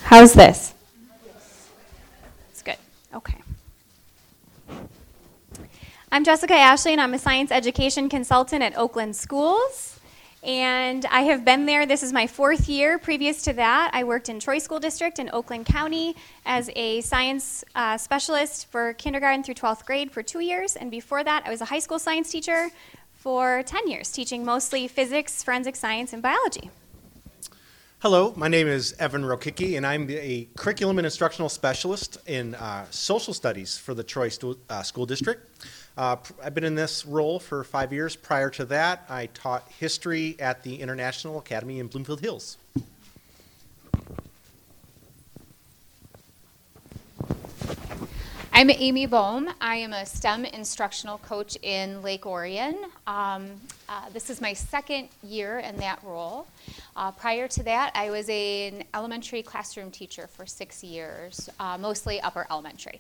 How's this? It's good. Okay. I'm Jessica Ashley, and I'm a science education consultant at Oakland Schools. And I have been there. This is my 4th year. Previous to that, I worked in Troy School District in Oakland County as a science specialist for kindergarten through 12th grade for 2 years. And before that, I was a high school science teacher for 10 years, teaching mostly physics, forensic science, and biology. Hello, my name is Evan Rokicki, and I'm a curriculum and instructional specialist in social studies for the Troy School District. I've been in this role for 5 years. Prior to that, I taught history at the International Academy in Bloomfield Hills. I'm Amy Bohm. I am a STEM instructional coach in Lake Orion. This is my 2nd year in that role. Prior to that, I was an elementary classroom teacher for 6 years, mostly upper elementary.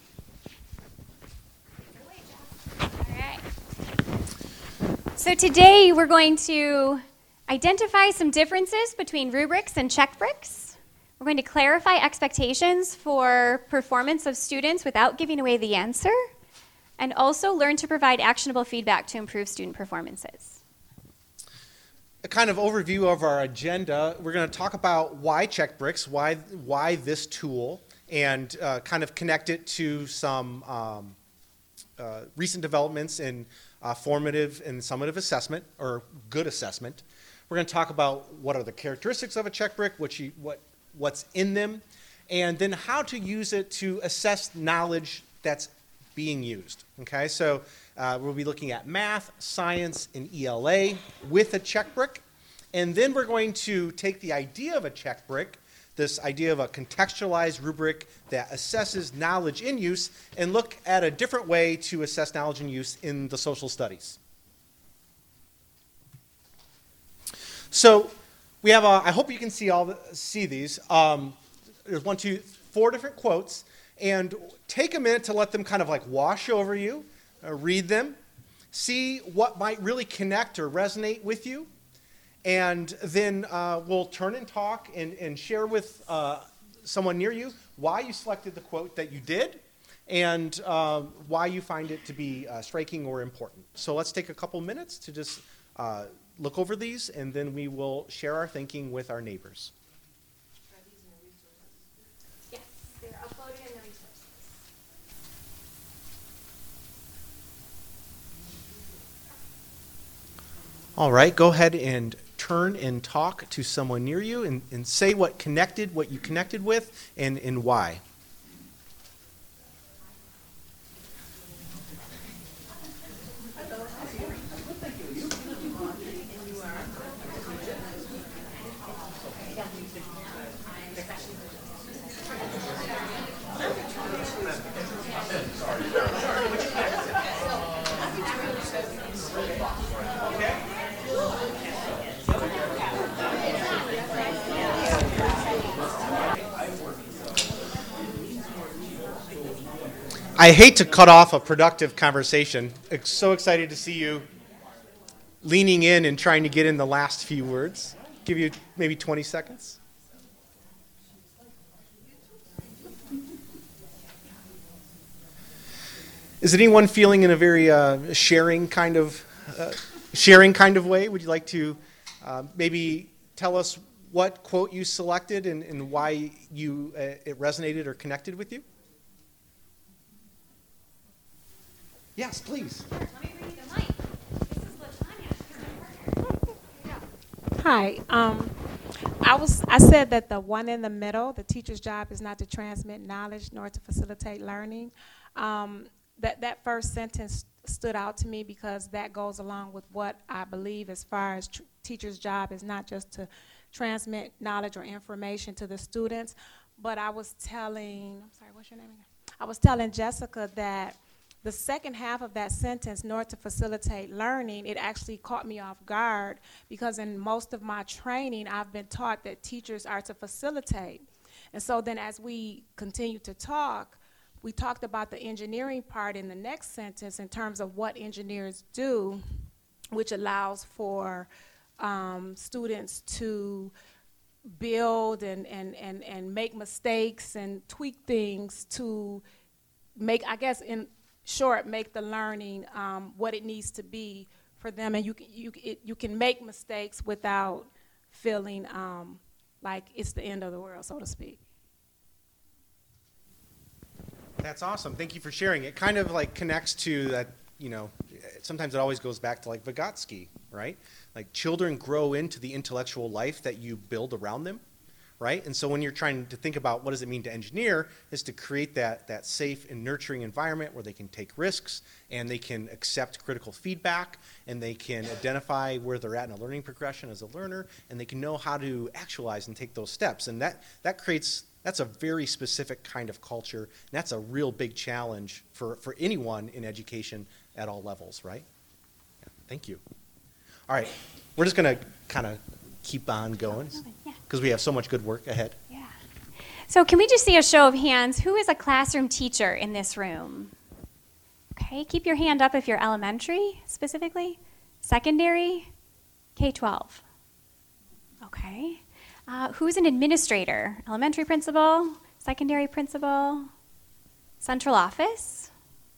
All right. So today we're going to identify some differences between rubrics and check bricks. We're going to clarify expectations for performance of students without giving away the answer, and also learn to provide actionable feedback to improve student performances. A kind of overview of our agenda, we're going to talk about why check bricks, why this tool, and kind of connect it to some recent developments in formative and summative assessment, or good assessment. We're going to talk about what are the characteristics of a check brick, what's in them, and then how to use it to assess knowledge that's being used. Okay, so we'll be looking at math, science, and ELA with a check brick, and then we're going to take the idea of a check brick, this idea of a contextualized rubric that assesses knowledge in use, and look at a different way to assess knowledge in use in the social studies. So we have, I hope you can see these. There's 1, 2, 4 different quotes, and take a minute to let them kind of like wash over you, read them, see what might really connect or resonate with you, and then we'll turn and talk and share with someone near you why you selected the quote that you did, and why you find it to be striking or important. So let's take a couple minutes to just look over these, and then we will share our thinking with our neighbors. Are these in the resources? Yes, they're uploaded in the resources. All right, go ahead and turn and talk to someone near you and say what you connected with, and why. I hate to cut off a productive conversation. I'm so excited to see you leaning in and trying to get in the last few words. Give you maybe 20 seconds. Is anyone feeling in a very sharing kind of way? Would you like to maybe tell us what quote you selected and why it resonated or connected with you? Yes, please. Let me bring you the mic. This is Latanya. Hi. I said that the one in the middle, the teacher's job is not to transmit knowledge nor to facilitate learning. That first sentence stood out to me because that goes along with what I believe as far as teacher's job is not just to transmit knowledge or information to the students, but I was telling Jessica that the second half of that sentence, nor to facilitate learning, it actually caught me off guard because in most of my training, I've been taught that teachers are to facilitate. And so then as we continue to talk, we talked about the engineering part in the next sentence in terms of what engineers do, which allows for students to build and make mistakes and tweak things to make, I guess, in short, make the learning what it needs to be for them. And you can make mistakes without feeling like it's the end of the world, so to speak. That's awesome. Thank you for sharing. It kind of like connects to that, sometimes it always goes back to like Vygotsky, right? Like children grow into the intellectual life that you build around them, right? And so when you're trying to think about what does it mean to engineer, is to create that safe and nurturing environment where they can take risks and they can accept critical feedback and they can identify where they're at in a learning progression as a learner and they can know how to actualize and take those steps. And that's a very specific kind of culture, and that's a real big challenge for anyone in education at all levels, right? Yeah, thank you. All right, we're just going to kind of keep on going because we have so much good work ahead. Yeah. So can we just see a show of hands? Who is a classroom teacher in this room? Okay, keep your hand up if you're elementary specifically, secondary, K-12. Okay. Who's an administrator? Elementary principal, secondary principal, central office?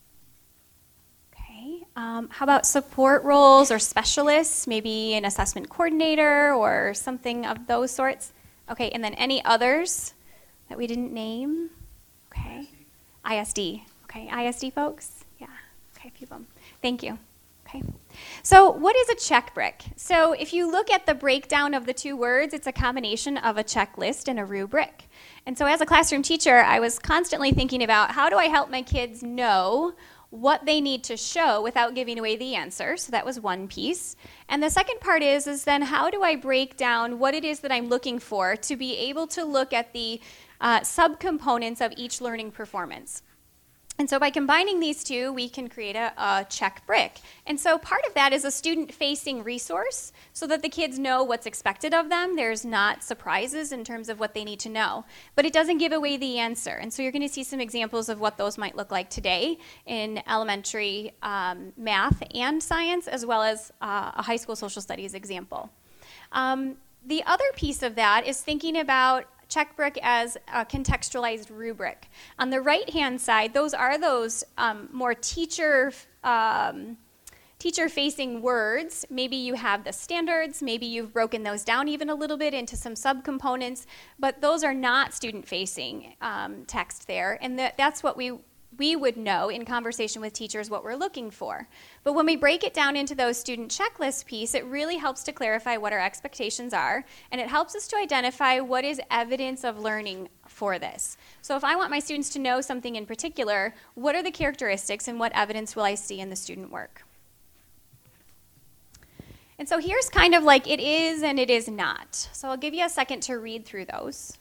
Okay. How about support roles or specialists? Maybe an assessment coordinator or something of those sorts? Okay, and then any others that we didn't name? Okay. ISD. Okay, ISD folks? Yeah. Okay, a few of them. Thank you. Okay. So what is a check brick? So if you look at the breakdown of the two words, it's a combination of a checklist and a rubric. And so as a classroom teacher, I was constantly thinking about how do I help my kids know what they need to show without giving away the answer. So that was one piece. And the second part is then how do I break down what it is that I'm looking for to be able to look at the subcomponents of each learning performance. And so by combining these two, we can create a check brick. And so part of that is a student-facing resource so that the kids know what's expected of them. There's not surprises in terms of what they need to know. But it doesn't give away the answer. And so you're going to see some examples of what those might look like today in elementary math and science, as well as a high school social studies example. The other piece of that is thinking about check brick as a contextualized rubric. On the right-hand side, those are those more teacher-facing words. Maybe you have the standards, maybe you've broken those down even a little bit into some subcomponents, but those are not student-facing text there, and that's what we would know in conversation with teachers what we're looking for. But when we break it down into those student checklist piece, it really helps to clarify what our expectations are, and it helps us to identify what is evidence of learning for this. So if I want my students to know something in particular, what are the characteristics and what evidence will I see in the student work? And so here's kind of like it is and it is not. So I'll give you a second to read through those.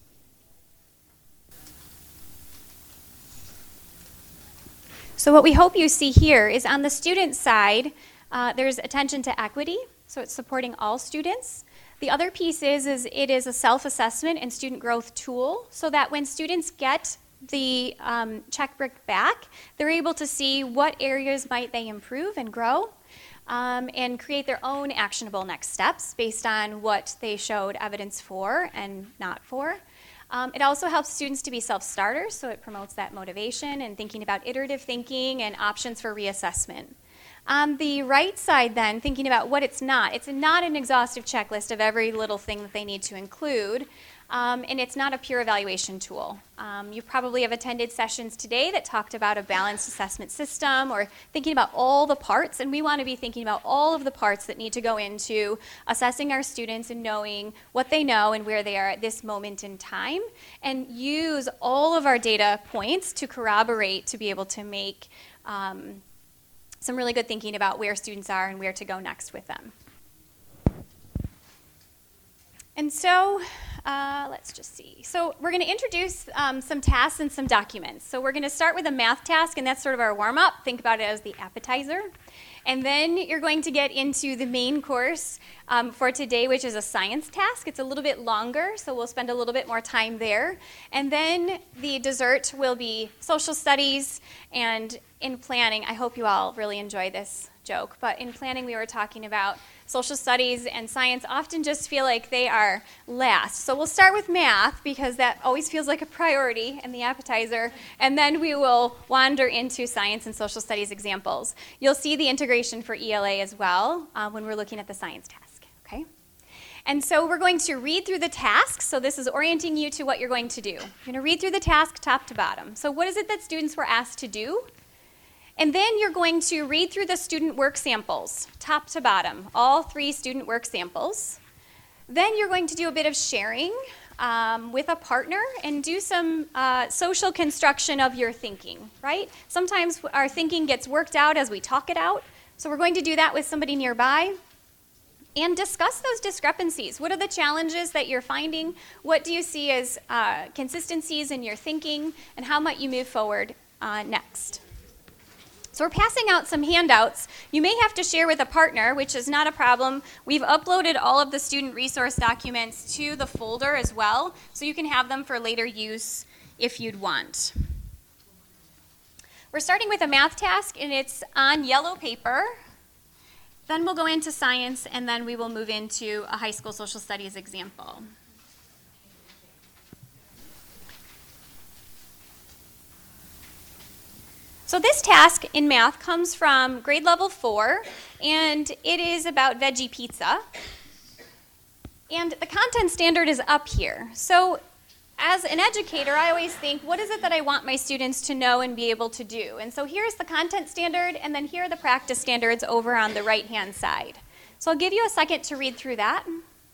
So what we hope you see here is on the student side, there's attention to equity, so it's supporting all students. The other piece is it is a self-assessment and student growth tool so that when students get the check brick back, they're able to see what areas might they improve and grow and create their own actionable next steps based on what they showed evidence for and not for. It also helps students to be self-starters, so it promotes that motivation and thinking about iterative thinking and options for reassessment. On the right side then, thinking about what it's not an exhaustive checklist of every little thing that they need to include, and it's not a pure evaluation tool. You probably have attended sessions today that talked about a balanced assessment system or thinking about all the parts, and we want to be thinking about all of the parts that need to go into assessing our students and knowing what they know and where they are at this moment in time, and use all of our data points to corroborate to be able to make some really good thinking about where students are and where to go next with them. And so let's just see. So we're going to introduce some tasks and some documents. So we're going to start with a math task, and that's sort of our warm-up. Think about it as the appetizer. And then you're going to get into the main course for today, which is a science task. It's a little bit longer, so we'll spend a little bit more time there. And then the dessert will be social studies. And in planning, I hope you all really enjoy this joke, but in planning we were talking about social studies and science often just feel like they are last. So we'll start with math because that always feels like a priority and the appetizer, and then we will wander into science and social studies examples. You'll see the integration for ELA as well when we're looking at the science task, okay? And so we're going to read through the task. So this is orienting you to what you're going to do. You're going to read through the task top to bottom. So what is it that students were asked to do? And then you're going to read through the student work samples, top to bottom, all 3 student work samples. Then you're going to do a bit of sharing with a partner and do some social construction of your thinking, right? Sometimes our thinking gets worked out as we talk it out. So we're going to do that with somebody nearby. And discuss those discrepancies. What are the challenges that you're finding? What do you see as consistencies in your thinking? And how might you move forward next? So we're passing out some handouts. You may have to share with a partner, which is not a problem. We've uploaded all of the student resource documents to the folder as well, so you can have them for later use if you'd want. We're starting with a math task, and it's on yellow paper. Then we'll go into science, and then we will move into a high school social studies example. So this task in math comes from grade level 4, and it is about veggie pizza. And the content standard is up here. So as an educator, I always think, what is it that I want my students to know and be able to do? And so here's the content standard, and then here are the practice standards over on the right-hand side. So I'll give you a second to read through that.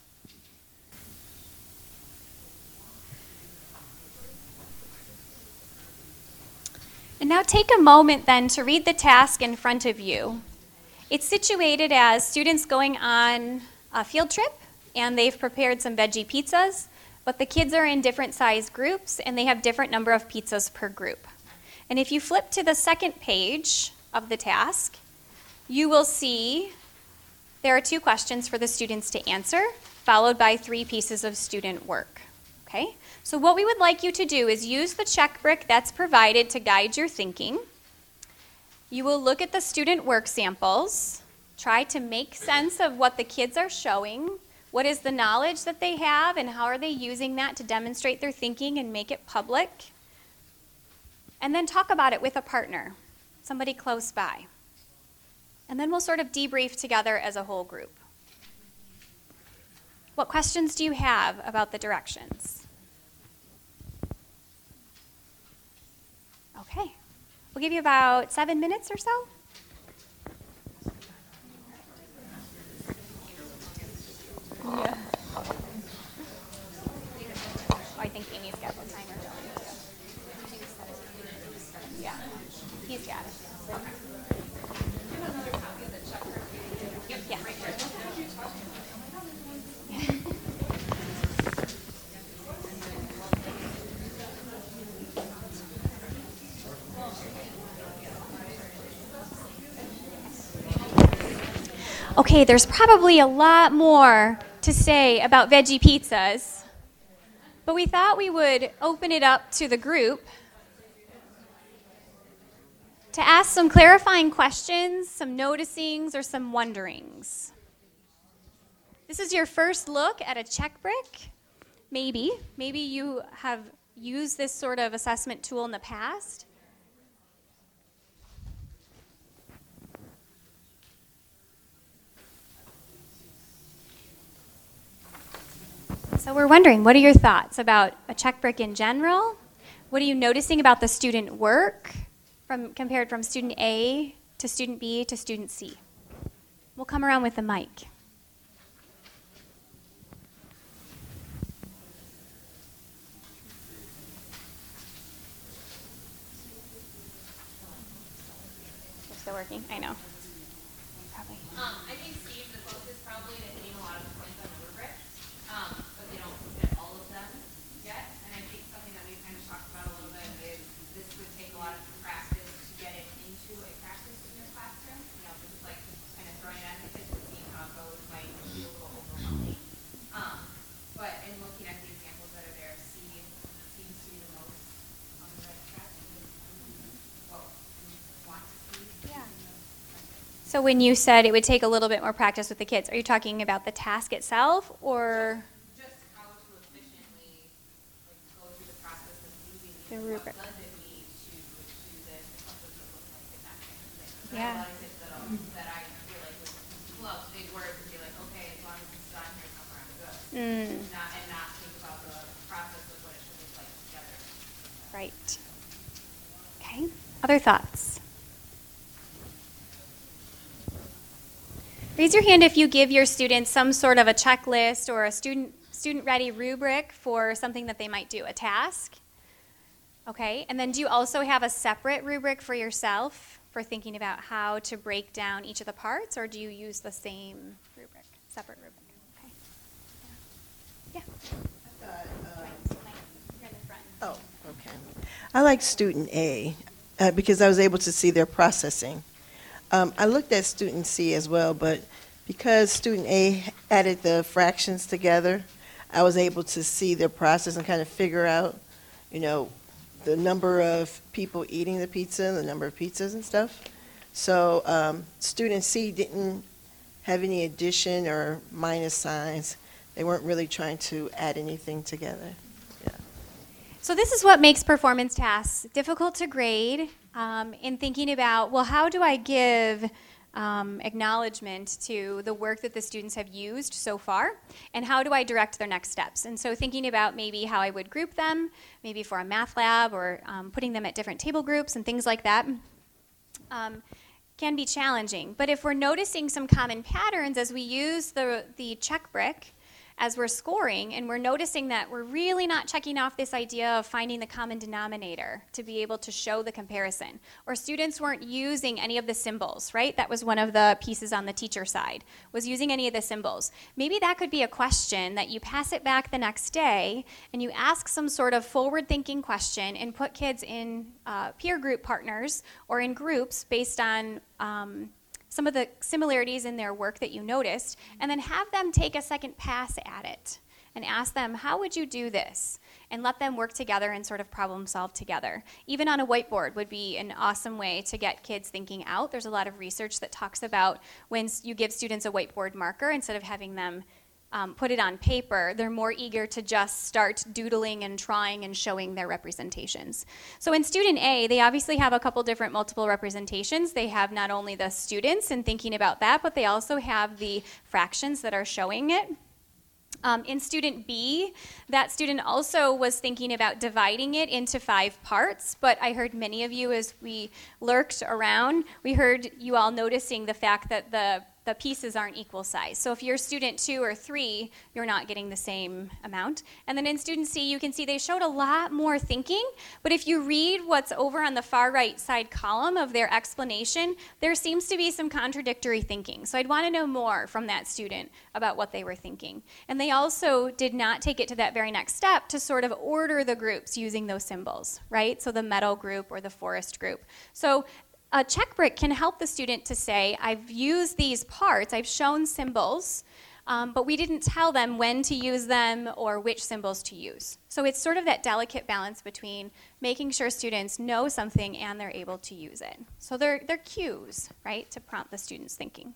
And now take a moment then to read the task in front of you. It's situated as students going on a field trip, and they've prepared some veggie pizzas. But the kids are in different size groups, and they have different number of pizzas per group. And if you flip to the second page of the task, you will see there are 2 questions for the students to answer, followed by 3 pieces of student work. Okay? So what we would like you to do is use the check brick that's provided to guide your thinking. You will look at the student work samples, try to make sense of what the kids are showing. What is the knowledge that they have, and how are they using that to demonstrate their thinking and make it public? And then talk about it with a partner, somebody close by. And then we'll sort of debrief together as a whole group. What questions do you have about the directions? Okay. We'll give you about 7 minutes or so. Yeah. Oh, I think Amy's got the timer going too. Yeah, he's got it. Okay. Yeah. Okay, there's probably a lot more to say about veggie pizzas, but we thought we would open it up to the group to ask some clarifying questions, some noticings, or some wonderings. This is your first look at a check brick. Maybe you have used this sort of assessment tool in the past. So we're wondering, what are your thoughts about a check brick in general? What are you noticing about the student work compared from student A to student B to student C? We'll come around with the mic. It's still working? I know. Probably. I think Steve, the closest probably to hitting a lot of the points on the rubric, but they don't hit all of them yet. And I think something that we kind of talked about a little bit is this would take a lot of practice to get it into a practice in your classroom. You know, just like kind of throwing it at the kids and seeing how it goes might be a little overwhelming. But in looking at the examples that are there, Steve seems to be the most on the right track. What we want to see. Yeah. So So when you said it would take a little bit more practice with the kids, are you talking about the task itself or Just how to efficiently go through the process of using the these. rubric? What does it mean to choose it? What does it look like? And that kind of thing. 'Cause I Yeah. have a lot of kids that I feel like would pull out big words and be like, okay, as long as it's done here somewhere, I'm good. Not think about the process of what it should look like together. Right. Okay. Other thoughts? Raise your hand if you give your students some sort of a checklist or a student-ready rubric for something that they might do, a task. Okay, and then do you also have a separate rubric for yourself for thinking about how to break down each of the parts, or do you use the same rubric, separate rubric? Okay. Yeah. Here in the front. Oh, okay. I like student A because I was able to see their processing. I looked at student C as well, but because student A added the fractions together, I was able to see their process and kind of figure out, the number of people eating the pizza, the number of pizzas and stuff. So student C didn't have any addition or minus signs. They weren't really trying to add anything together. Yeah. So this is what makes performance tasks difficult to grade in thinking about, well, how do I give acknowledgement to the work that the students have used so far, and how do I direct their next steps? And so thinking about maybe how I would group them, maybe for a math lab, or putting them at different table groups and things like that, can be challenging. But if we're noticing some common patterns as we use the check brick, as we're scoring, and we're noticing that we're really not checking off this idea of finding the common denominator to be able to show the comparison. Or students weren't using any of the symbols, right? That was one of the pieces on the teacher side, was using any of the symbols. Maybe that could be a question that you pass it back the next day, and you ask some sort of forward-thinking question and put kids in peer group partners or in groups based on some of the similarities in their work that you noticed, and then have them take a second pass at it and ask them, how would you do this? And let them work together and sort of problem solve together. Even on a whiteboard would be an awesome way to get kids thinking out. There's a lot of research that talks about when you give students a whiteboard marker, instead of having them put it on paper, they're more eager to just start doodling and trying and showing their representations. So in student A, they obviously have a couple different multiple representations. They have not only the students and thinking about that, but they also have the fractions that are showing it. In student B, that student also was thinking about dividing it into 5 parts, but I heard many of you, as we lurked around, we heard you all noticing the fact that the pieces aren't equal size. So if you're student 2 or 3, you're not getting the same amount. And then in student C, you can see they showed a lot more thinking, but if you read what's over on the far right side column of their explanation, there seems to be some contradictory thinking. So I'd want to know more from that student about what they were thinking. And they also did not take it to that very next step to sort of order the groups using those symbols, right? So the meadow group or the forest group. So a check brick can help the student to say, I've used these parts, I've shown symbols, but we didn't tell them when to use them or which symbols to use. So it's sort of that delicate balance between making sure students know something and they're able to use it. So they're cues, right, to prompt the students' thinking.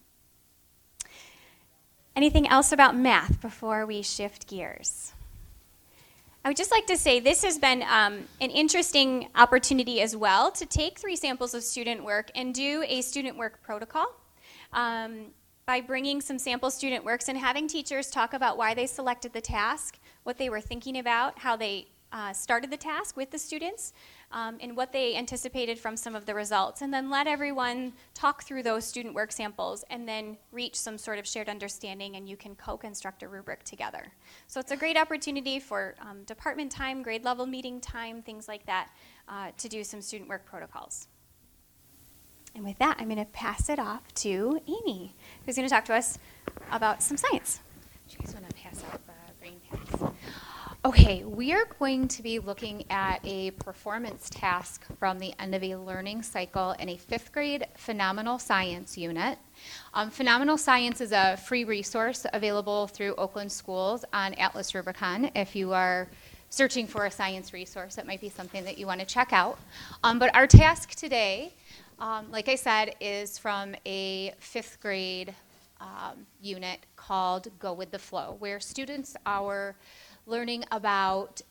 Anything else about math before we shift gears? I would just like to say this has been an interesting opportunity as well to take 3 samples of student work and do a student work protocol by bringing some sample student works and having teachers talk about why they selected the task, what they were thinking about, how they started the task with the students, and what they anticipated from some of the results, and then let everyone talk through those student work samples and then reach some sort of shared understanding, and you can co-construct a rubric together. So it's a great opportunity for department time, grade level meeting time, things like that, to do some student work protocols. And with that, I'm going to pass it off to Amy, who's going to talk to us about some science. Do you guys want to pass out the brain pads? Okay, we are going to be looking at a performance task from the end of a learning cycle in a 5th grade Phenomenal Science unit. Phenomenal Science is a free resource available through Oakland Schools on Atlas Rubicon. If you are searching for a science resource, that might be something that you want to check out. But our task today like I said, is from a 5th grade unit called Go with the Flow, where students are learning about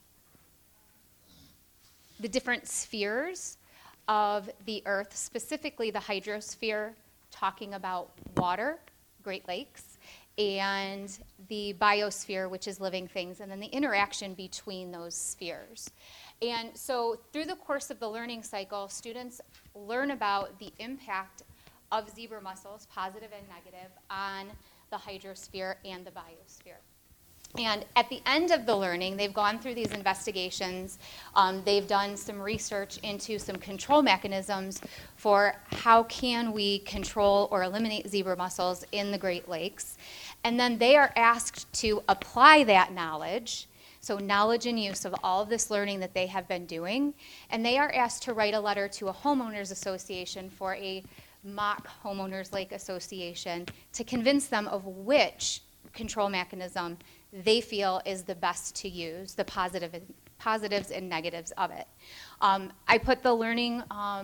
the different spheres of the earth, specifically the hydrosphere, talking about water, Great Lakes, and the biosphere, which is living things, and then the interaction between those spheres. And so through the course of the learning cycle, students learn about the impact of zebra mussels, positive and negative, on the hydrosphere and the biosphere. And at the end of the learning, they've gone through these investigations. They've done some research into some control mechanisms for how can we control or eliminate zebra mussels in the Great Lakes. And then they are asked to apply that knowledge, so knowledge and use of all of this learning that they have been doing. And they are asked to write a letter to a homeowners association for a mock homeowners lake association to convince them of which control mechanism they feel is the best to use, the positives and negatives of it. I put the learning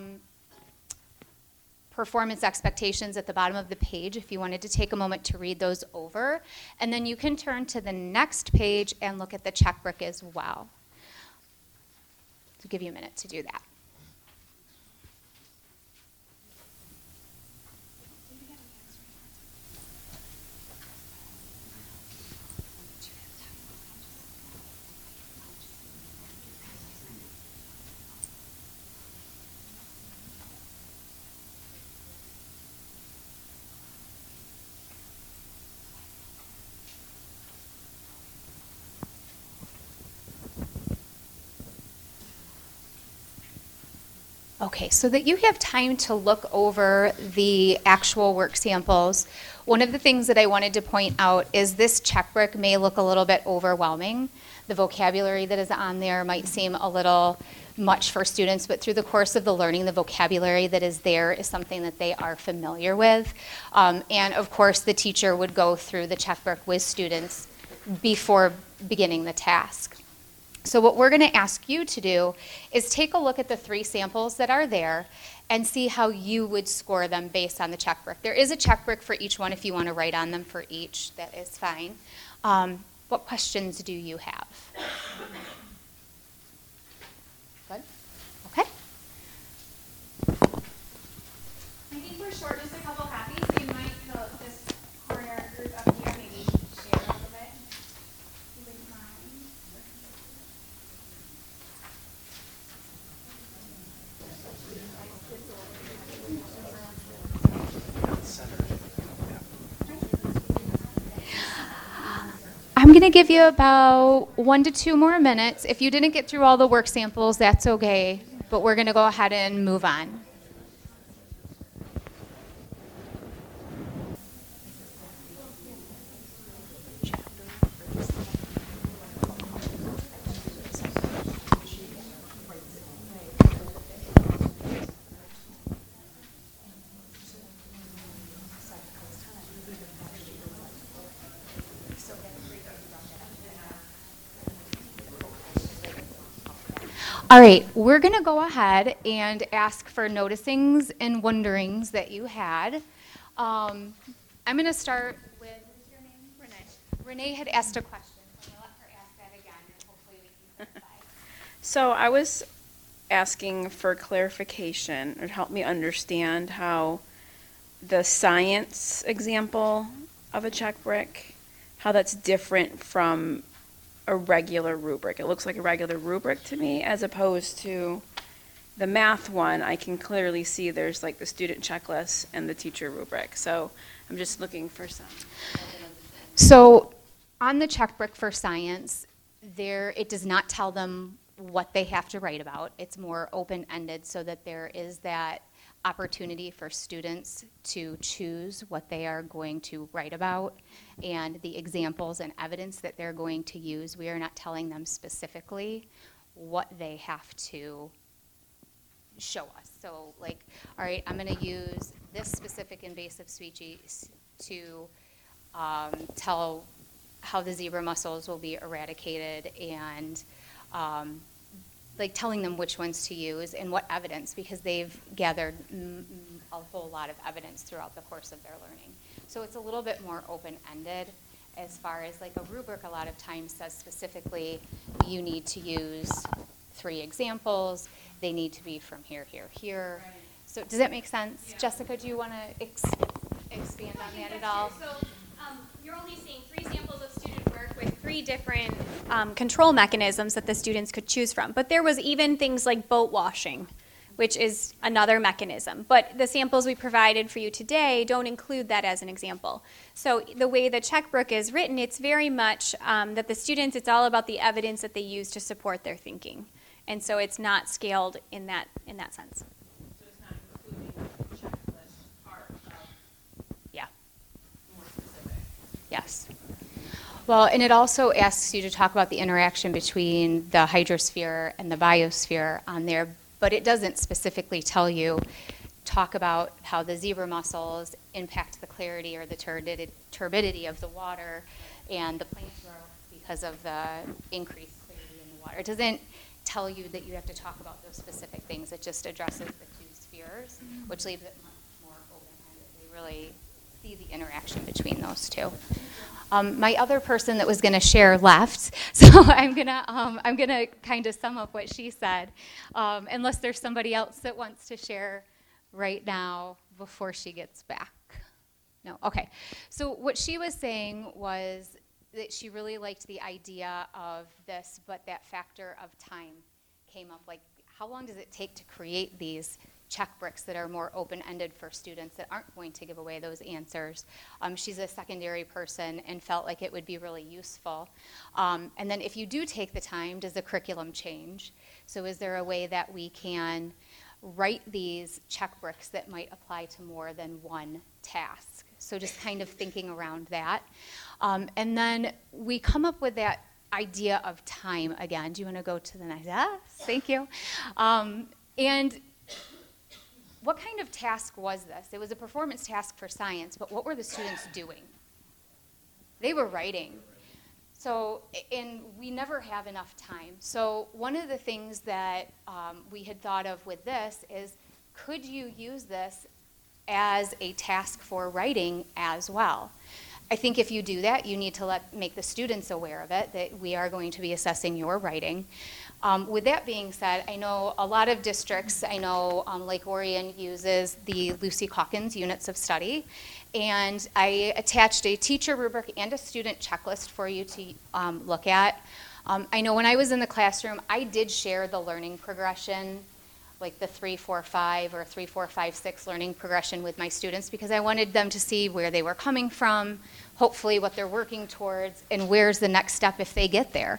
performance expectations at the bottom of the page if you wanted to take a moment to read those over. And then you can turn to the next page and look at the checkbook as well. So give you a minute to do that. Okay, so that you have time to look over the actual work samples, one of the things that I wanted to point out is this checkbook may look a little bit overwhelming. The vocabulary that is on there might seem a little much for students, but through the course of the learning, the vocabulary that is there is something that they are familiar with. And of course, the teacher would go through the checkbook with students before beginning the task. So what we're going to ask you to do is take a look at the 3 samples that are there and see how you would score them based on the checkbook. There is a checkbook for each one if you want to write on them for each. That is fine. What questions do you have? Good? Okay. I think we're short just a couple copies, so you might, this corner group up here, maybe share a little bit. If you wouldn't mind. I'm going to give you about 1 to 2 more minutes. If you didn't get through all the work samples, that's okay, but we're going to go ahead and move on. All right, we're going to go ahead and ask for noticings and wonderings that you had. I'm going to start with, what's your name? Renee. Renee had asked a question. I'm going to let her ask that again, and hopefully we can clarify. So I was asking for clarification or help me understand how the science example of a checkbook, how that's different from a regular rubric. It looks like a regular rubric to me as opposed to the math one. I can clearly see there's like the student checklist and the teacher rubric. So I'm just looking for some. So on the checkbook for science, it does not tell them what they have to write about. It's more open-ended so that there is that opportunity for students to choose what they are going to write about and the examples and evidence that they're going to use. We are not telling them specifically what they have to show us. So like, all right, I'm going to use this specific invasive species to tell how the zebra mussels will be eradicated and like telling them which ones to use and what evidence, because they've gathered a whole lot of evidence throughout the course of their learning. So it's a little bit more open-ended as far as like a rubric a lot of times says specifically you need to use 3 examples. They need to be from here, here, here. Right. So does that make sense? Yeah. Jessica, do you want to expand on that at all? So you're only seeing 3 samples of student work with 3 different control mechanisms that the students could choose from. But there was even things like boat washing, which is another mechanism. But the samples we provided for you today don't include that as an example. So the way the checkbook is written, it's very much that the students, it's all about the evidence that they use to support their thinking. And so it's not scaled in that sense. So it's not including the checklist part of Yeah. more specific. Yes. Well, and it also asks you to talk about the interaction between the hydrosphere and the biosphere on there, but it doesn't specifically tell you, talk about how the zebra mussels impact the clarity or the turbidity of the water and the plant growth because of the increased clarity in the water. It doesn't tell you that you have to talk about those specific things. It just addresses the 2 spheres, which leaves it much more open-ended. They really see the interaction between those 2. My other person that was going to share left, so I'm gonna kind of sum up what she said, unless there's somebody else that wants to share right now before she gets back. No, okay. So what she was saying was that she really liked the idea of this, but that factor of time came up. Like, how long does it take to create these check bricks that are more open-ended for students that aren't going to give away those answers? She's a secondary person and felt like it would be really useful. And then if you do take the time, does the curriculum change? So is there a way that we can write these check bricks that might apply to more than one task? So just kind of thinking around that. And then we come up with that idea of time again. Do you want to go to the next? Yes, thank you. And what kind of task was this? It was a performance task for science, but what were the students doing? They were writing. So, and we never have enough time. So one of the things that we had thought of with this is, could you use this as a task for writing as well? I think if you do that, you need to make the students aware of it, that we are going to be assessing your writing. With that being said, I know a lot of districts, I know Lake Orion uses the Lucy Calkins units of study, and I attached a teacher rubric and a student checklist for you to look at. I know when I was in the classroom, I did share the learning progression, like the 3, 4, 5 or 3, 4, 5, 6 learning progression with my students, because I wanted them to see where they were coming from, hopefully what they're working towards, and where's the next step if they get there.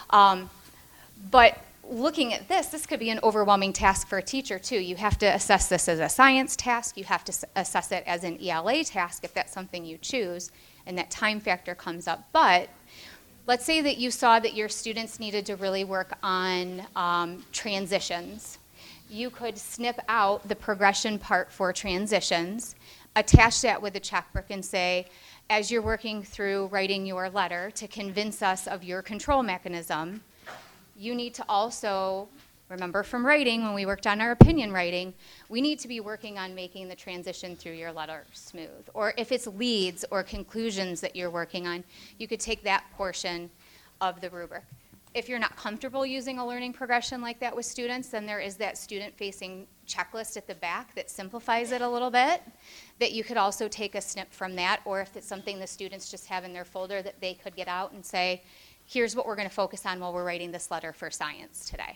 But looking at this could be an overwhelming task for a teacher too. You have to assess this as a science task, you have to assess it as an ELA task if that's something you choose, and that time factor comes up. But let's say that you saw that your students needed to really work on transitions. You could snip out the progression part for transitions, attach that with a checkbook and say, as you're working through writing your letter to convince us of your control mechanism, you need to also, remember from writing, when we worked on our opinion writing, we need to be working on making the transition through your letter smooth. Or if it's leads or conclusions that you're working on, you could take that portion of the rubric. If you're not comfortable using a learning progression like that with students, then there is that student-facing checklist at the back that simplifies it a little bit, that you could also take a snip from that, or if it's something the students just have in their folder that they could get out and say, here's what we're going to focus on while we're writing this letter for science today.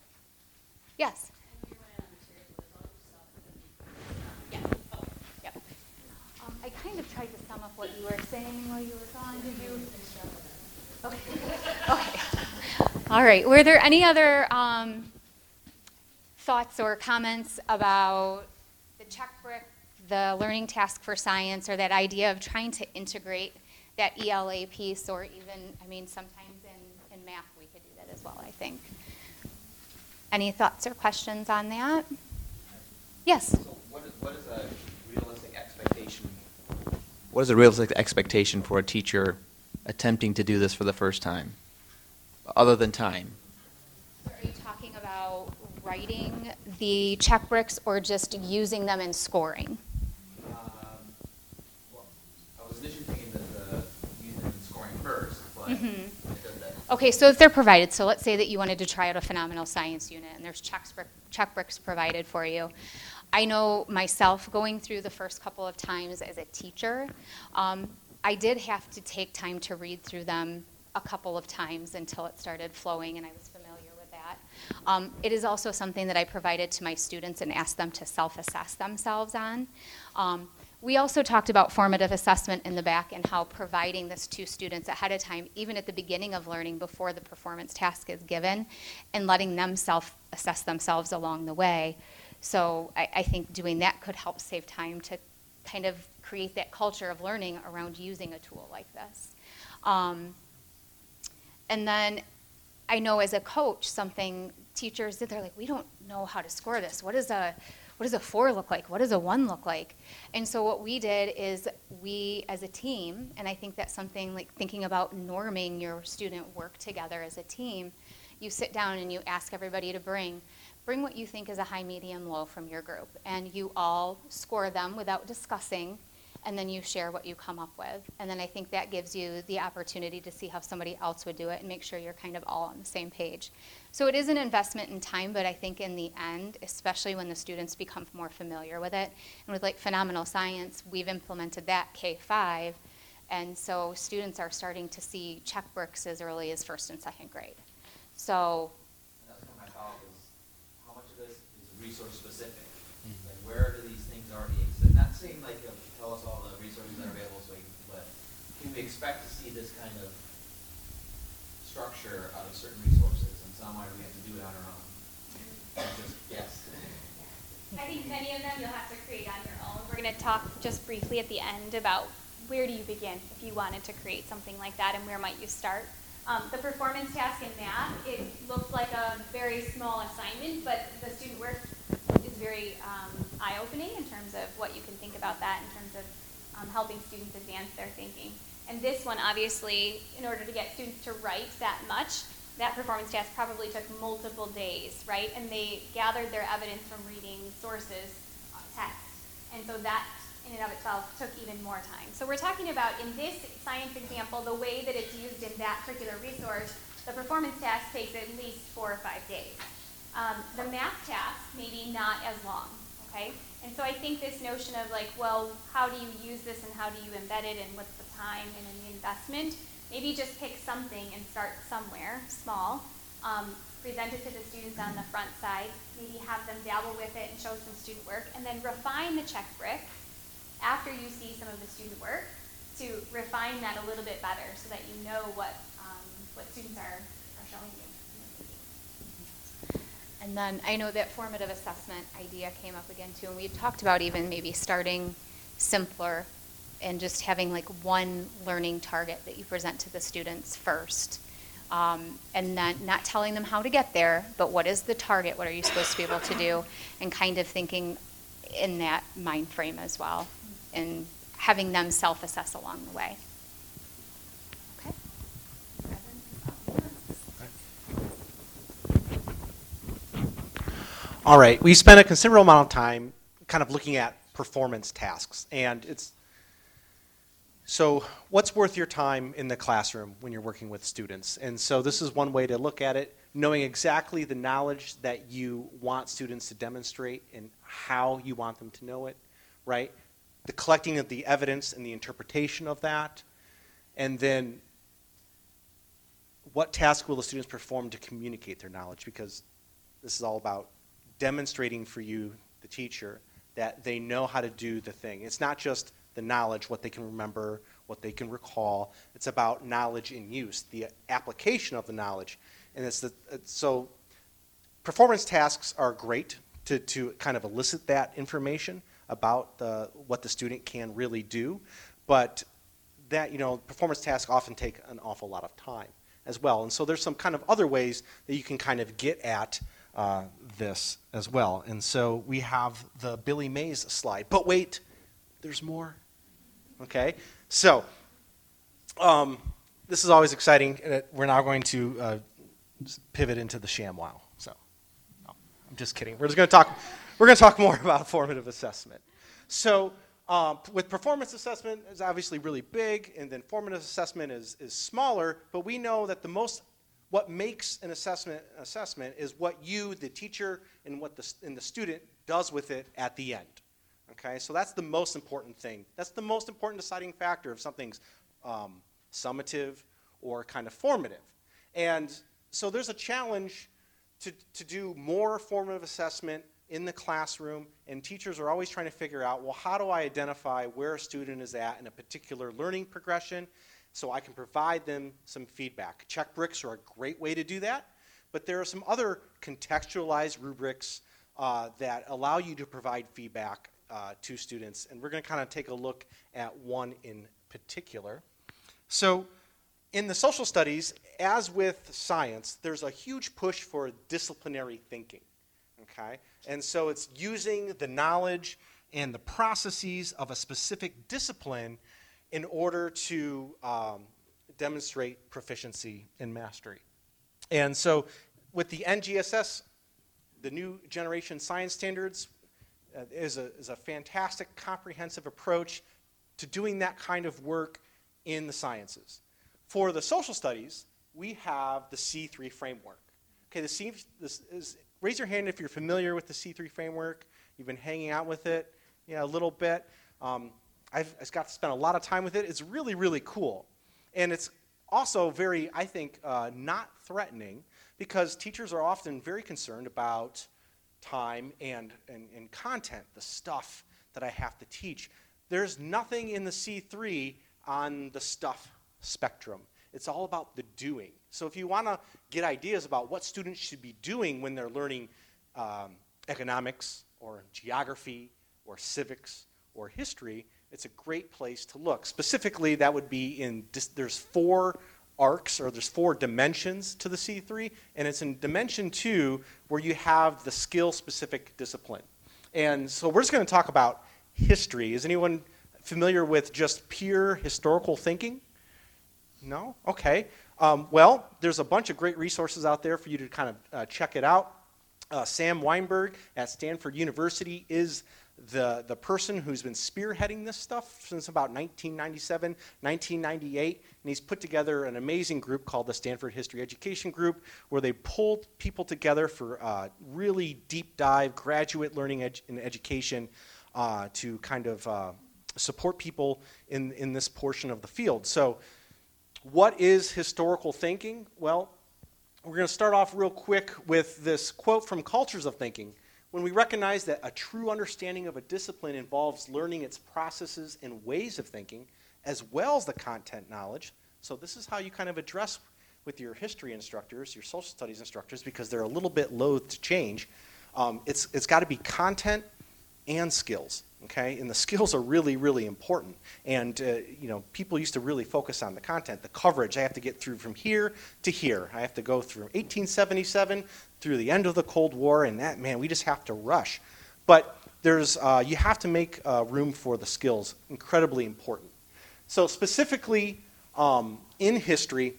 Yes? Yeah. Oh, yep. I kind of tried to sum up what you were saying while you were gone. Did you? Okay. Okay. All right. Were there any other thoughts or comments about the check brick, the learning task for science, or that idea of trying to integrate that ELA piece, or even, I mean, sometimes in math we could do that as well, I think. Any thoughts or questions on that? Yes? So what is a realistic expectation? What is a realistic expectation for a teacher attempting to do this for the first time, other than time? So are you talking about about writing the check bricks or just using them and scoring? Well, I was initially thinking that using them and scoring first, but it does that. Okay, so if they're provided, so let's say that you wanted to try out a phenomenal science unit and there's check bricks provided for you. I know myself going through the first couple of times as a teacher, I did have to take time to read through them a couple of times until it started flowing and I was familiar with that. It is also something that I provided to my students and asked them to self-assess themselves on. We also talked about formative assessment in the back and how providing this to students ahead of time, even at the beginning of learning before the performance task is given, and letting them self-assess themselves along the way. So I think doing that could help save time to kind of create that culture of learning around using a tool like this. And then I know as a coach, something teachers, they're like, we don't know how to score this. What does a 4 look like? What does a 1 look like? And so what we did is we as a team, and I think that's something like thinking about norming your student work together as a team, you sit down and you ask everybody to bring what you think is a high, medium, low from your group. And you all score them without discussing, and then you share what you come up with. And then I think that gives you the opportunity to see how somebody else would do it and make sure you're kind of all on the same page. So it is an investment in time, but I think in the end, especially when the students become more familiar with it, and with like phenomenal science, we've implemented that K-5, and so students are starting to see check bricks as early as 1st and 2nd grade. So And that's kind of my thought is, how much of this is resource specific? Like, where do these things already exist? Not saying like, tell us all the resources that are available, but can we expect to see this kind of structure out of certain resources, and somehow we have to do it on our own? Yes. I think many of them you'll have to create on your own. We're going to talk just briefly at the end about where do you begin if you wanted to create something like that and where might you start. The performance task in math, it looks like a very small assignment, but the student work is very eye-opening in terms of what you can think about that in terms of helping students advance their thinking. And this one, obviously, in order to get students to write that much, that performance task probably took multiple days, right? And they gathered their evidence from reading sources, text. And so that, in and of itself, took even more time. So we're talking about, in this science example, the way that it's used in that particular resource, the performance task takes at least 4 or 5 days. The math task, maybe not as long, okay? And so I think this notion of like, well, how do you use this and how do you embed it and what's the time and the investment? Maybe just pick something and start somewhere small, present it to the students on the front side, maybe have them dabble with it and show some student work, and then refine the check brick after you see some of the student work to refine that a little bit better so that you know what students are showing you. And then I know that formative assessment idea came up again too, and we had talked about even maybe starting simpler and just having like one learning target that you present to the students first. And then not telling them how to get there, but what is the target? What are you supposed to be able to do? And kind of thinking in that mind frame as well, and having them self-assess along the way. Okay. All right, we spent a considerable amount of time kind of looking at performance tasks, and so what's worth your time in the classroom when you're working with students? And so this is one way to look at it, knowing exactly the knowledge that you want students to demonstrate and how you want them to know it, right? The collecting of the evidence and the interpretation of that, and then what task will the students perform to communicate their knowledge, because this is all about demonstrating for you, the teacher, that they know how to do the thing. It's not just the knowledge, what they can remember, what they can recall. It's about knowledge in use, the application of the knowledge. And so performance tasks are great to kind of elicit that information about what the student can really do. But that, performance tasks often take an awful lot of time as well. And so there's some kind of other ways that you can kind of get at this as well. And so we have the Billy Mays slide. But wait, there's more. Okay? So this is always exciting. We're now going to pivot into the ShamWow. So I'm just kidding. We're going to talk more about formative assessment. So with performance assessment is obviously really big, and then formative assessment is smaller, but we know that what makes an assessment is what you, the teacher, and the student does with it at the end. Okay, so that's the most important thing. That's the most important deciding factor if something's summative or kind of formative. And so there's a challenge to do more formative assessment in the classroom, and teachers are always trying to figure out, well, how do I identify where a student is at in a particular learning progression so I can provide them some feedback. Check bricks are a great way to do that, but there are some other contextualized rubrics that allow you to provide feedback to students, and we're going to kind of take a look at one in particular. So in the social studies, as with science, there's a huge push for disciplinary thinking, okay? And so it's using the knowledge and the processes of a specific discipline in order to demonstrate proficiency and mastery. And so with the NGSS, the New Generation Science Standards, is a fantastic comprehensive approach to doing that kind of work in the sciences. For the social studies, we have the C3 framework. Okay, raise your hand if you're familiar with the C3 framework. You've been hanging out with it, a little bit. I've got to spend a lot of time with it. It's really, really cool. And it's also very, I think, not threatening, because teachers are often very concerned about time and content, the stuff that I have to teach. There's nothing in the C3 on the stuff spectrum. It's all about the doing. So if you want to get ideas about what students should be doing when they're learning economics or geography or civics or history, it's a great place to look. Specifically, that would be there's 4 arcs, or there's 4 dimensions to the C3, and it's in dimension 2 where you have the skill-specific discipline. And so we're just going to talk about history. Is anyone familiar with just pure historical thinking? No? Okay. Well, there's a bunch of great resources out there for you to kind of check it out. Sam Weinberg at Stanford University is the person who's been spearheading this stuff since about 1997, 1998, and he's put together an amazing group called the Stanford History Education Group, where they pulled people together for really deep dive graduate learning in education to kind of support people in this portion of the field. So what is historical thinking? Well, we're going to start off real quick with this quote from Cultures of Thinking. When we recognize that a true understanding of a discipline involves learning its processes and ways of thinking, as well as the content knowledge. So this is how you kind of address with your history instructors, your social studies instructors, because they're a little bit loath to change. It's got to be content and skills, okay? And the skills are really, really important. And people used to really focus on the content, the coverage. I have to get through from here to here. I have to go through 1877 through the end of the Cold War, and that, man, we just have to rush. But you have to make room for the skills, incredibly important. So specifically in history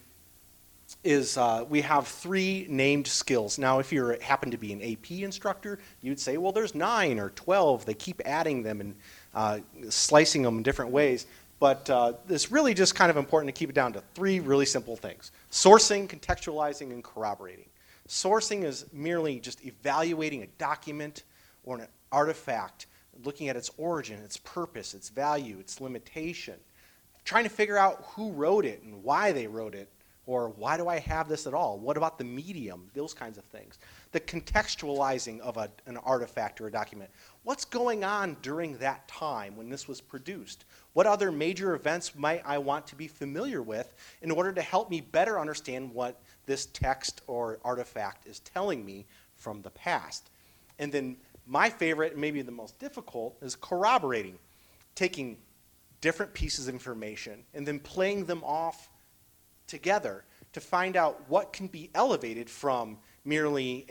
we have 3 named skills. Now, if you happen to be an AP instructor, you'd say, well, there's 9 or 12. They keep adding them and slicing them in different ways. But it's really just kind of important to keep it down to 3 really simple things: sourcing, contextualizing, and corroborating. Sourcing is merely just evaluating a document or an artifact, looking at its origin, its purpose, its value, its limitation, trying to figure out who wrote it and why they wrote it, or why do I have this at all? What about the medium? Those kinds of things. The contextualizing of an artifact or a document. What's going on during that time when this was produced? What other major events might I want to be familiar with in order to help me better understand what this text or artifact is telling me from the past? And then my favorite, and maybe the most difficult, is corroborating. Taking different pieces of information and then playing them off together to find out what can be elevated from merely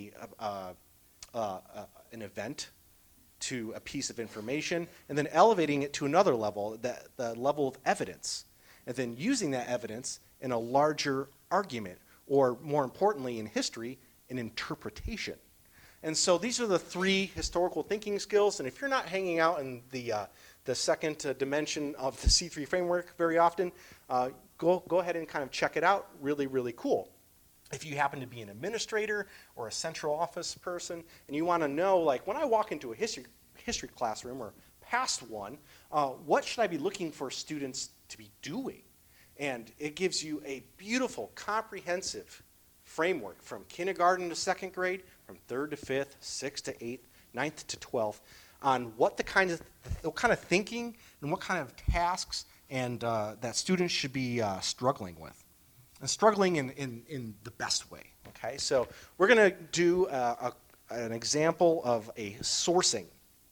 an event to a piece of information, and then elevating it to another level, the level of evidence, and then using that evidence in a larger argument, or more importantly in history, an interpretation. And so these are the 3 historical thinking skills, and if you're not hanging out in the second dimension of the C3 framework very often, go ahead and kind of check it out. Really, really cool. If you happen to be an administrator or a central office person, and you want to know, like, when I walk into a history classroom or past one, what should I be looking for students to be doing? And it gives you a beautiful, comprehensive framework from kindergarten to 2nd grade, from 3rd to 5th, 6th to 8th, 9th to 12th, on what kind of thinking and what kind of tasks and that students should be struggling with. And struggling in the best way, okay? So we're going to do an example of a sourcing.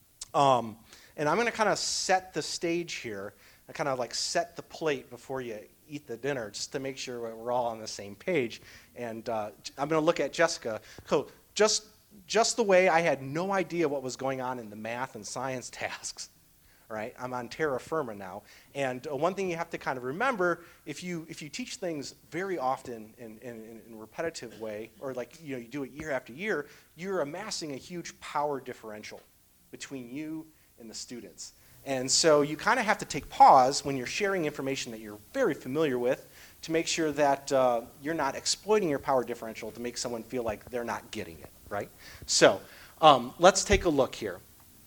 And I'm going to kind of set the stage here, and kind of like set the plate before you eat the dinner, just to make sure we're all on the same page. And I'm going to look at Jessica. So just the way I had no idea what was going on in the math and science tasks, right? I'm on terra firma now. And one thing you have to kind of remember, if you teach things very often in a repetitive way, or like you do it year after year, you're amassing a huge power differential between you and the students. And so you kind of have to take pause when you're sharing information that you're very familiar with to make sure that you're not exploiting your power differential to make someone feel like they're not getting it, right? So let's take a look here.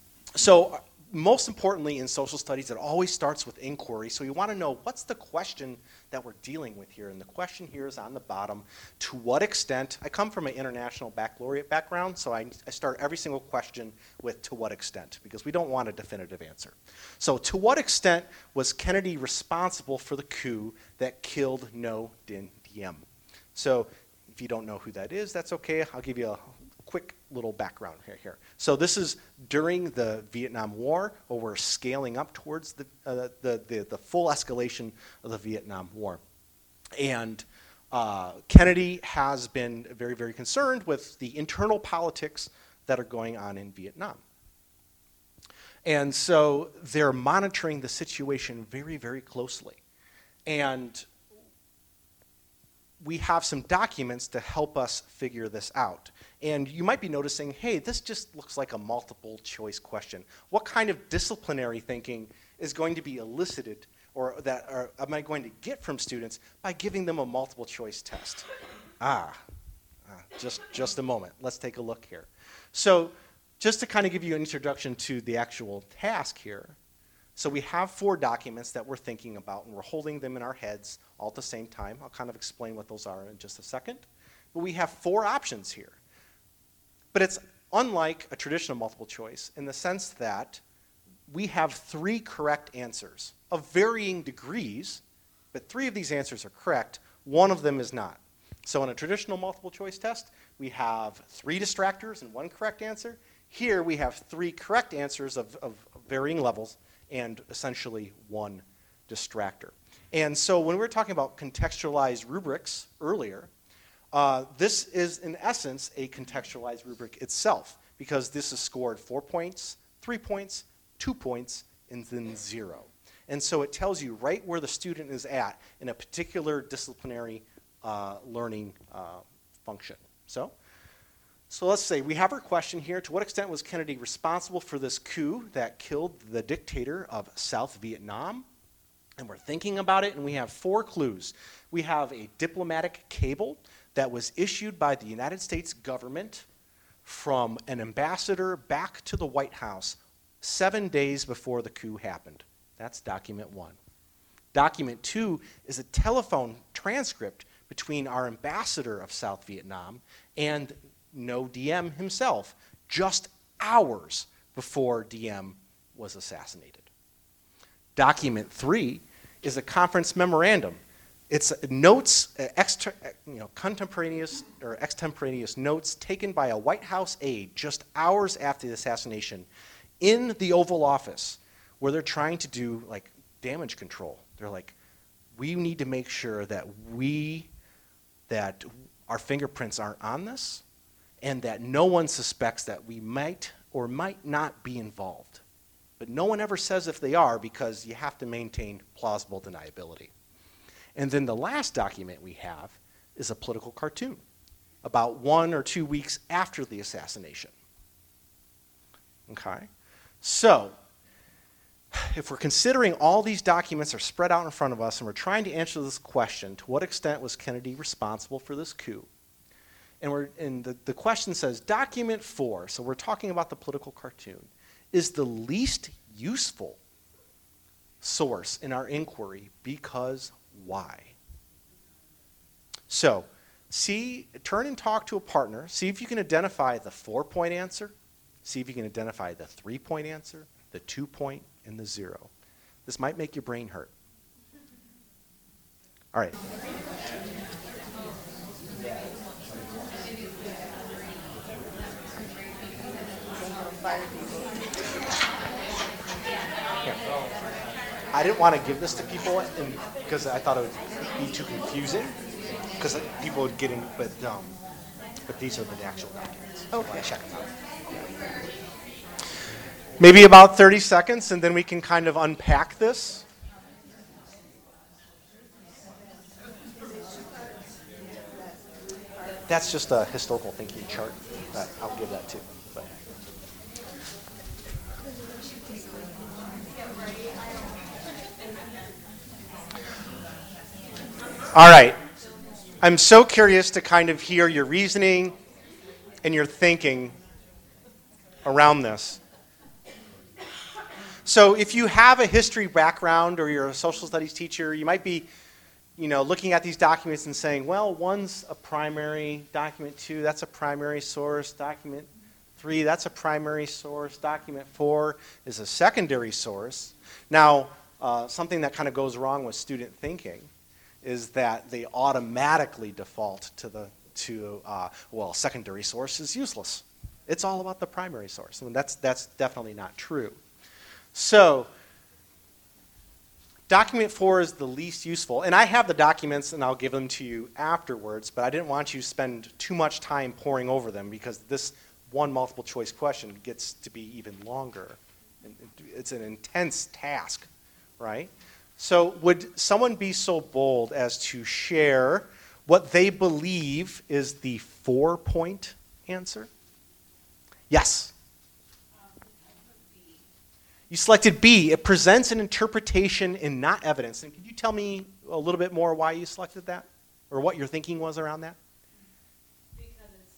So most importantly in social studies, it always starts with inquiry. So you want to know, what's the question that we're dealing with here? And the question here is on the bottom. To what extent? I come from an international baccalaureate background, so I start every single question with to what extent, because we don't want a definitive answer. So to what extent was Kennedy responsible for the coup that killed Ngo Dinh Diem? So if you don't know who that is, that's okay. I'll give you a quick little background here. So this is during the Vietnam War, where we're scaling up towards the full escalation of the Vietnam War. And Kennedy has been very, very concerned with the internal politics that are going on in Vietnam. And so they're monitoring the situation very, very closely. And we have some documents to help us figure this out. And you might be noticing, hey, this just looks like a multiple choice question. What kind of disciplinary thinking is going to be elicited or am I going to get from students by giving them a multiple choice test? Just a moment. Let's take a look here. So just to kind of give you an introduction to the actual task here, so we have 4 documents that we're thinking about, and we're holding them in our heads all at the same time. I'll kind of explain what those are in just a second. But we have 4 options here. But it's unlike a traditional multiple choice in the sense that we have 3 correct answers of varying degrees, but 3 of these answers are correct. 1 of them is not. So in a traditional multiple choice test, we have 3 distractors and 1 correct answer. Here we have 3 correct answers of varying levels and essentially 1 distractor. And so when we were talking about contextualized rubrics earlier, this is in essence a contextualized rubric itself, because this is scored 4 points, 3 points, 2 points, and then 0. And so it tells you right where the student is at in a particular disciplinary learning function. So let's say we have our question here. To what extent was Kennedy responsible for this coup that killed the dictator of South Vietnam? And we're thinking about it, and we have 4 clues. We have a diplomatic cable that was issued by the United States government from an ambassador back to the White House 7 days before the coup happened. That's document 1. Document 2 is a telephone transcript between our ambassador of South Vietnam and Ngo Diem himself, just hours before Diem was assassinated. Document 3 is a conference memorandum. It's notes, contemporaneous or extemporaneous notes taken by a White House aide just hours after the assassination in the Oval Office, where they're trying to do like damage control. They're like, we need to make sure that our fingerprints aren't on this, and that no one suspects that we might or might not be involved. But no one ever says if they are, because you have to maintain plausible deniability. And then the last document we have is a political cartoon. about 1 or 2 weeks after the assassination. Okay? So, if we're considering all these documents are spread out in front of us and we're trying to answer this question, to what extent was Kennedy responsible for this coup? And the question says, document 4, so we're talking about the political cartoon, is the least useful source in our inquiry because why? So, turn and talk to a partner, see if you can identify the 4-point answer, see if you can identify the 3-point answer, the 2-point, and the 0. This might make your brain hurt. All right. I didn't want to give this to people because I thought it would be too confusing because people would get in, but these are the actual documents. Okay. Check them out. Maybe about 30 seconds, and then we can kind of unpack this. That's just a historical thinking chart. I'll give that too. But. All right. I'm so curious to kind of hear your reasoning and your thinking around this. So if you have a history background or you're a social studies teacher, you might be looking at these documents and saying, well, 1's a primary, document 2, that's a primary source, document 3, that's a primary source, document 4 is a secondary source. Now, something that kind of goes wrong with student thinking is that they automatically default to secondary source is useless. It's all about the primary source. And that's definitely not true. So, document 4 is the least useful. And I have the documents, and I'll give them to you afterwards, but I didn't want you to spend too much time poring over them because this one multiple choice question gets to be even longer. It's an intense task, right? So would someone be so bold as to share what they believe is the 4-point answer? Yes. You selected B. It presents an interpretation and not evidence. And could you tell me a little bit more why you selected that? Or what your thinking was around that? Because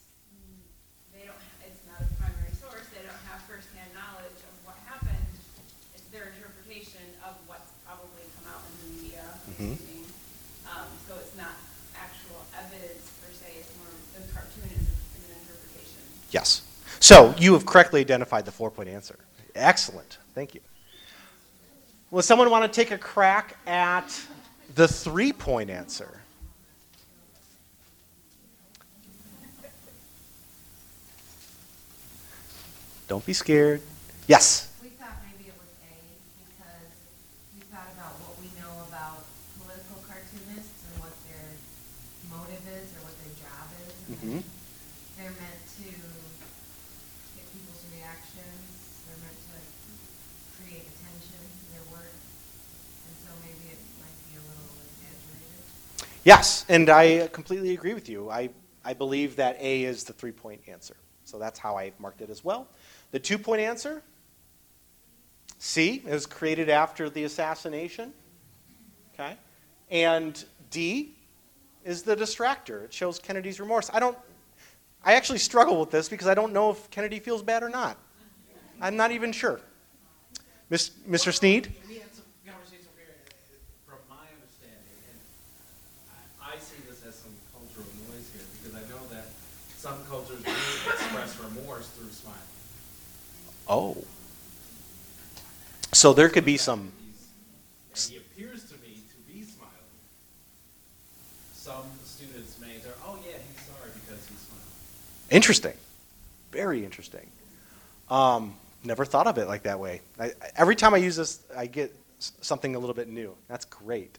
it's not a primary source. They don't have firsthand knowledge of what happened. It's their interpretation of what's probably come out in the media. So it's not actual evidence per se. It's more the cartoon is an interpretation. Yes. So you have correctly identified the 4-point answer. Excellent. Thank you. Will someone want to take a crack at the 3-point answer? Don't be scared. Yes? We thought maybe it was A because we thought about what we know about political cartoonists and what their motive is or what their job is. Mm-hmm. They're meant to get people's reactions. They're meant to create attention to their work. And so maybe it might be a little exaggerated. Yes, and I completely agree with you. I believe that A is the 3-point answer. So that's how I marked it as well. The 2-point answer, C, is created after the assassination. Okay? And D is the distractor. It shows Kennedy's remorse. I actually struggle with this because I don't know if Kennedy feels bad or not. I'm not even sure. Mr. Sneed? We had some conversation here, from my understanding, and I see this as some cultural noise here because I know that some cultures do express remorse through smiling. Oh. So there could be some... He appears to me to be smiling. Some students may say, oh yeah, he's sorry because he's smiling. Interesting. Very interesting. Never thought of it like that way. Every time I use this, I get something a little bit new. That's great.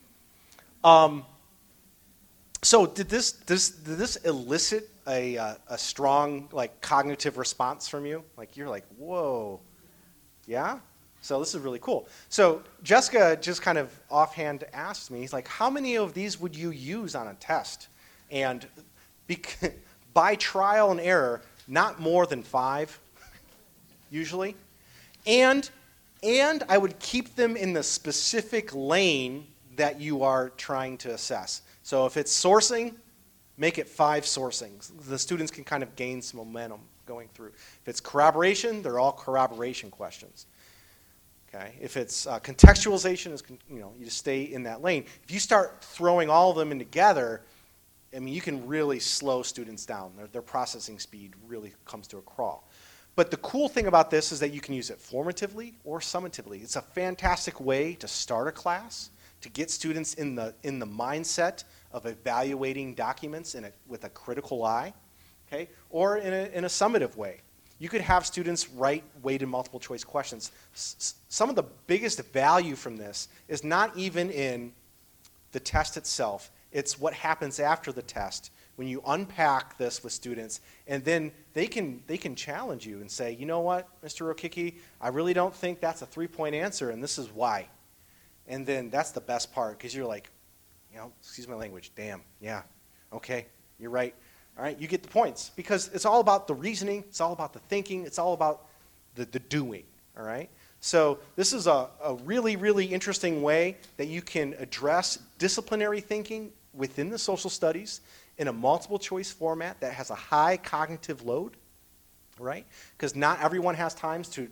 So did this elicit a strong cognitive response from you? Like you're like, whoa, yeah? So this is really cool. So Jessica just kind of offhand asked me, he's like, how many of these would you use on a test? And by trial and error, not more than 5, usually. And I would keep them in the specific lane that you are trying to assess. So if it's sourcing, make it 5 sourcings. The students can kind of gain some momentum going through. If it's corroboration, they're all corroboration questions. Okay. If it's contextualization, you just stay in that lane. If you start throwing all of them in together, I mean, you can really slow students down. Their processing speed really comes to a crawl. But the cool thing about this is that you can use it formatively or summatively. It's a fantastic way to start a class, to get students in the mindset of evaluating documents with a critical eye, okay, or in a summative way. You could have students write weighted multiple choice questions. Some of the biggest value from this is not even in the test itself. It's what happens after the test when you unpack this with students, and then they can challenge you and say, you know what, Mr. Rokicki, I really don't think that's a 3-point answer, and this is why. And then that's the best part, because you're like, excuse my language, damn, yeah, okay, you're right. All right, you get the points, because it's all about the reasoning, it's all about the thinking, it's all about the doing, all right? So this is a really, really interesting way that you can address disciplinary thinking within the social studies in a multiple choice format that has a high cognitive load, right? Because not everyone has times to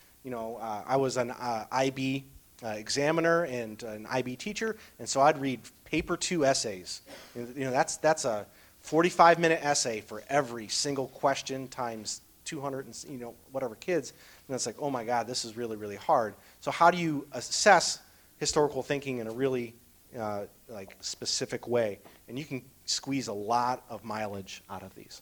I was an IB examiner and an IB teacher, and so I'd read paper 2 essays. That's a 45-minute essay for every single question times 200 and whatever kids, and it's like, oh my God, this is really, really hard. So how do you assess historical thinking in a really specific way? And you can squeeze a lot of mileage out of these.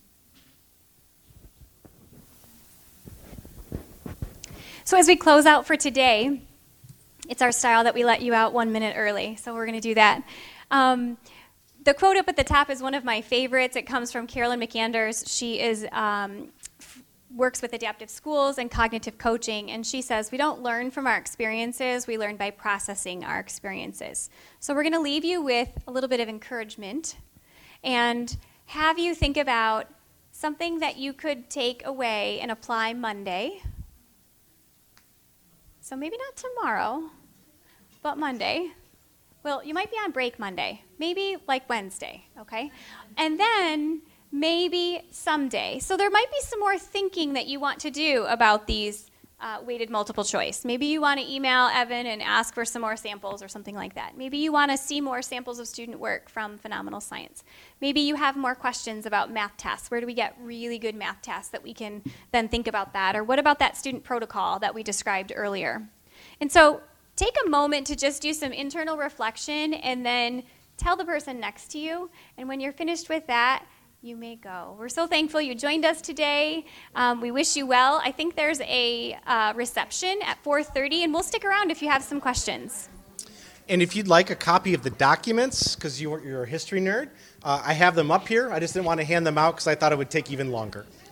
So as we close out for today, it's our style that we let you out 1 minute early, so we're going to do that. The quote up at the top is one of my favorites. It comes from Carolyn McAnders. She works with adaptive schools and cognitive coaching, and she says, we don't learn from our experiences, we learn by processing our experiences. So we're going to leave you with a little bit of encouragement and have you think about something that you could take away and apply Monday. So maybe not tomorrow, but Monday. Well, you might be on break Monday, maybe like Wednesday, okay? And then maybe someday. So there might be some more thinking that you want to do about these weighted multiple choice. Maybe you want to email Evan and ask for some more samples or something like that. Maybe you want to see more samples of student work from Phenomenal Science. Maybe you have more questions about math tests. Where do we get really good math tests that we can then think about that? Or what about that student protocol that we described earlier? And so take a moment to just do some internal reflection and then tell the person next to you. And when you're finished with that, you may go. We're so thankful you joined us today. We wish you well. I think there's a reception at 4:30, and we'll stick around if you have some questions. And if you'd like a copy of the documents, because you're a history nerd, I have them up here. I just didn't want to hand them out because I thought it would take even longer.